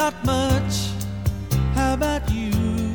Not much, how about you?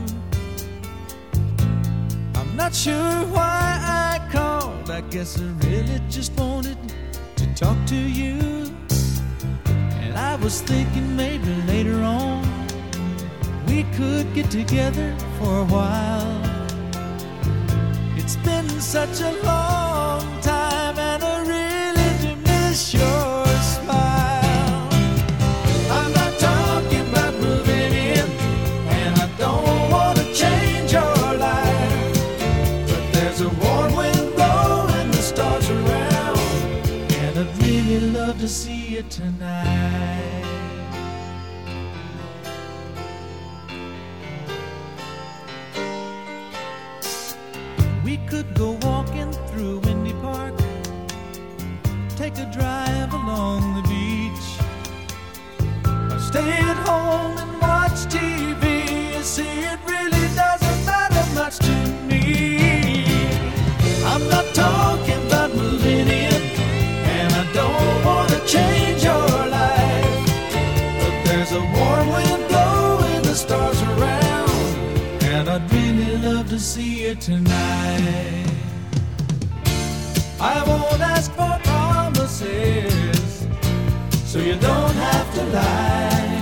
I'm not sure why I called. I guess I really just wanted to talk to you. And I was thinking maybe later on we could get together for a while. It's been such a long time and I really do miss your smile. I'm not talking about moving in, and I don't want to change your life, but there's a warm wind blowing the stars around, and I'd really love to see you tonight. We could go walking through Windy Park, take a drive along the beach, or stay at home and watch TV. You see, it really doesn't matter much to me. I'm not talking about moving in, and I don't want to change your life, but there's a warm wind blowing the stars around, and I'd really love to see you tonight. I won't ask for promises, so you don't have to lie.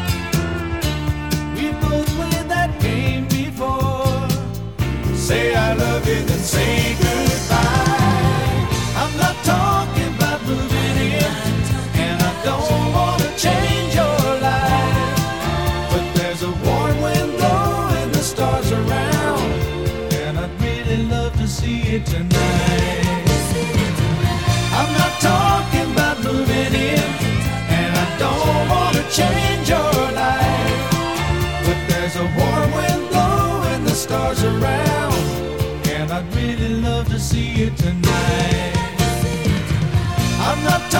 We both played that game before. Say I love you, then say goodbye. I'm not talking about moving in, and I don't want to change your life, but there's a warm wind blowing the stars around, and I'd really love to see you tonight. I'm not talking about moving in, and I don't want to change your life, but there's a warm wind blowing the stars around, and I'd really love to see you tonight. I'm not